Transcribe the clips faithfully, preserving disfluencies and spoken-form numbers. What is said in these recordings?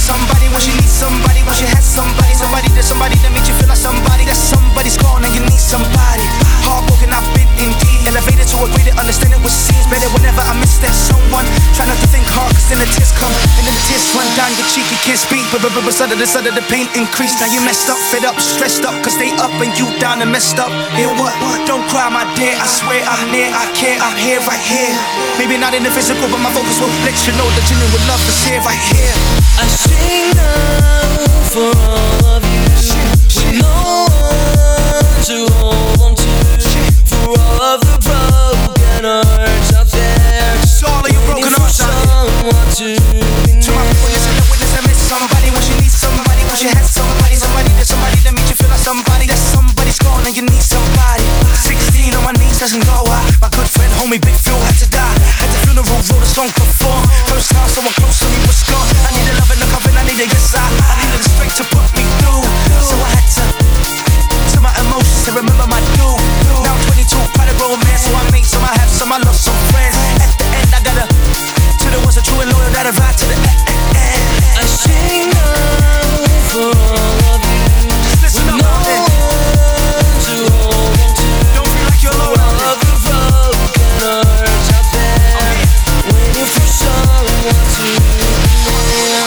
somebody when she needs somebody, when she has somebody, somebody that somebody that makes you feel like somebody. That somebody's gone and you need somebody. Heartbroken, I've been indeed. Elevated to a greater understanding what seems better whenever I miss that someone. Try not to think hard, cause then the tears come, and then the tears run down your cheek. You can't speak, but but but sudden the sudden the pain increase. Now you messed up, fed up, stressed up, cause they up and you down and messed up. Hear what? Don't cry, my dear. I swear I'm near, I care, I'm here, right here. Maybe not in the physical, but my focus will let you know the genuine love is here, right here. I sing now for all of you, with no one to hold on to, for all of the broken hearts out there. It's all of you broken hearts out there. To my people, listen to witness and miss somebody when she needs somebody, when she has somebody, somebody that somebody that makes you feel like somebody. That somebody's gone and you need somebody. Sixteen on my knees doesn't go out. My good friend, homie, Big Phil had to die. At the funeral, wrote a song perform. First time someone close to me was gone. I needed love in the coffin, I needed yes I. I needed the strength to put me through. So I had to, to my emotions to remember my dude. Now I'm twenty-two, quite a grown man, so I made some, I have some, I lost some friends. At the end, I gotta, to the ones that true and loyal, that'll ride to the end. I sing now for all of you, just listen with up, no man. one to hold on to. Don't feel like you're alone out All there. of the broken hearts out there, waiting for someone to hear.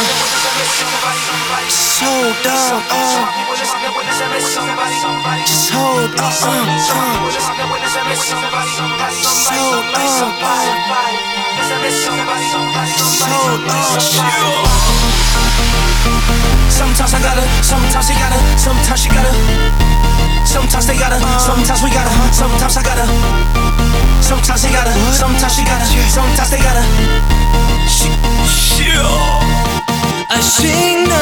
Just hold on, uh. Just hold on, uh, uh. Just hold on, uh. Just hold on. Sometimes I gotta, sometimes he gotta, sometimes she gotta. Sometimes they gotta, sometimes we gotta, sometimes I gotta. Sometimes he gotta, sometimes she gotta, sometimes they gotta. She, she, I sing now